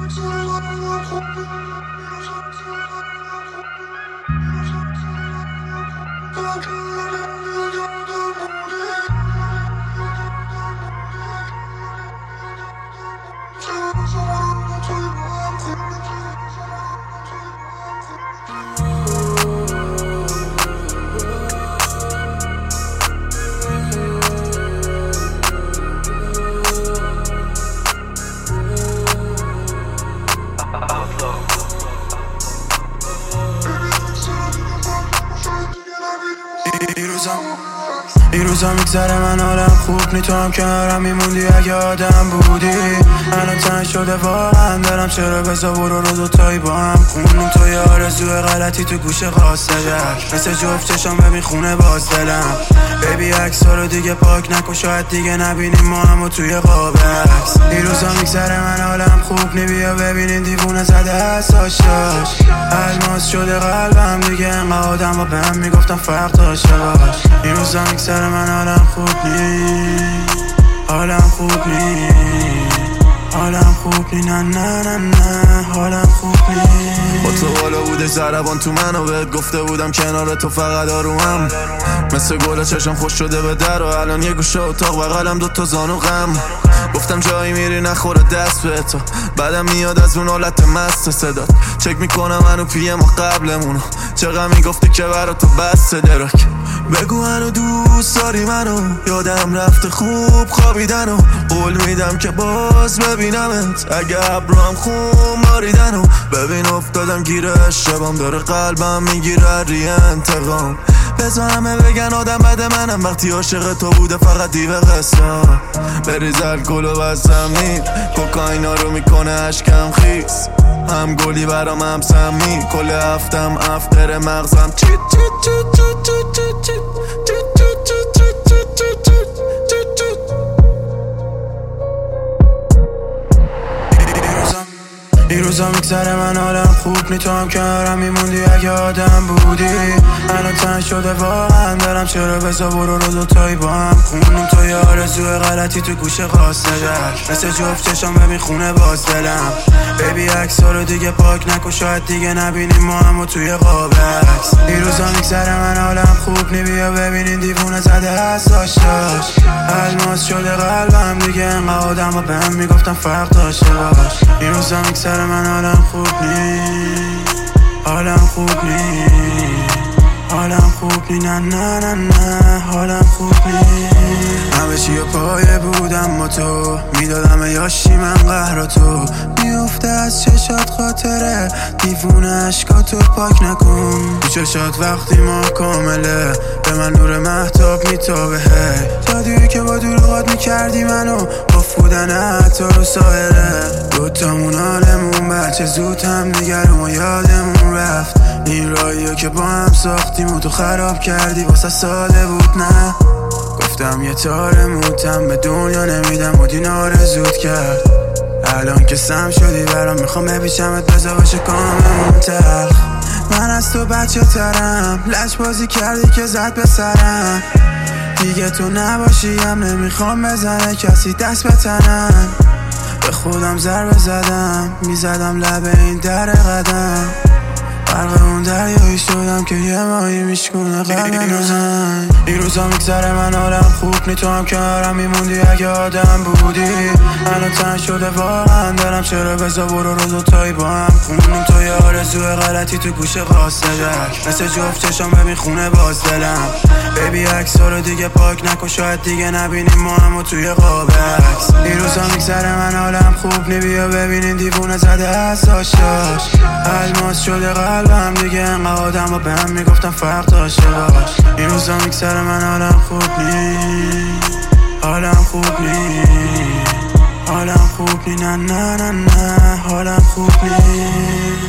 این روزا میگذره من حالم خوب نی، تو هم کنارم میموندی اگه آدم بودی. الان تنگ شده واقعا دارم، چرا بزا برو رو دوتایی با هم خونیم تو یه آرزوی غلطی تو گوش قاصدک، مثل جفت چشام ببین خونه باز دلم. بیبی عکس‌ها رو دیگه پاک نکن، شاید دیگه نبینیم ما همو توی قاب عکس. این روزا میگذره من حالم خوب نی، بیا ببینین دیوونه زده اساشاش. الماس شده قلبم دیگه، انقدر آدم و به هم میگفتم فرق داشته باش. این روزا میگذره من حالم خوب نی، حالم خوب نی، حالم خوب نی، نه نه نه نه حالم خوب نی. با تو بالا بوده ضربان تو منو بهت گفته بودم کنار تو فقط آرومم، مثل گل چشم خوش شده به در و الان یه گوشه اتاق بغلم دوتا زانو غم. گفتم جایی میری نخوره دست به تو، بعدم میاد از اون حالت مست صدات، چک میکنم منو پیه ما قبلمونو، چقدر میگفتی که برا تو بسته دراک. بگو هنو دوست داری منو، یادم رفته خوب خوابیدن و قول میدم که باز ببینمت اگه ابروام خون ماریدن و ببین افتادم گیره شبام داره قلبم میگیره ری انتقام. بزا همه بگن آدم بد منم، وقتی عاشق تو بوده فقط دیو قصه. بریز الکل و بزم نید، کوکائینا رو میکنه اشکم خیس، هم گلی برام هم سمی، کل هفتم افتر مغزم چیت چیت چیت چیت چیت چیت. این روزا میگذره من حالم خوب نی، تو هم کنارم میموندی اگه آدم بودی. الان تنگ شده واقعا دارم، چرا بزا برو رو دوتایی با هم خونیم تو یه آرزوی غلطی تو گوش قاصدک، مثل جفت چشام ببین خونه باز دلم. بیبی عکس‌ها رو دیگه پاک نکن، شاید دیگه نبینیم ما همو توی قاب عکس. این روزا میگذره من حالم خوب نی، بیا ببینین دیوونه زده اساشاش. الماس شده قلبم دیگه، انقدر آدم و به هم میگفتم فرق داشته باش. این روزا میگذره من حالم خوب نی، حالم خوب نی، حالم خوب نی، نه نه نه نه حالم خوب نی. همه چی پایه بودم با تو، میدادم یاشی من قهر تو، میفته از چشات خاطره دیوونه اشکاتو پاک نکن. تو چشات وقتی ما کامله به من نور مهتاب میتابه، جادویی که با دروغات میکردی منو باف بودن حتی رو ساحله. دوتامون حالمون بچه زود هم دیگر ما یادمون رفت، این راهیو که با هم ساختیم و تو خراب کردی واسه ساده بود. نه گفتم یه تار موتم به دنیا نمیدم و دین آرزوت کرد، الان که سم شدی برام میخوام بپیچمت بزا باشه کاممون تلخ. من از تو بچه ترم، لج بازی کردی که زد به سرم، دیگه تو نباشی هم نمیخوام بزنه کسی دست به تنم. به خودم ضربه زدم، میزدم لب این در قدم، غرق اون دریایی شدم که یه ماهی میشکونه قلب من. این روزا میگذره من حالم خوب نی، تو هم کنارم میموندی اگه آدم بودی. الان تنگ شده واقعا دارم، چرا بزا برو رو دوتایی با هم خونیم تو یه آرزوی غلطی تو گوش قاصدک، مثل جفت چشام ببین خونه باز دلم. بیبی عکس‌ها رو دیگه پاک نکن، شاید دیگه نبینیم ما همو توی قاب عکس. این روزا میگذره من حالم خوب نی، بیا ببینین دیوونه زده اساشاش. الماس شده قلبم دیگه، انقدر آدم و به هم میگفتم فرق داشته باش. این روزا میگذره من حالم خوب نی، حالم خوب نی، حالم خوب نی، نه نه نه نه حالم خوب نی.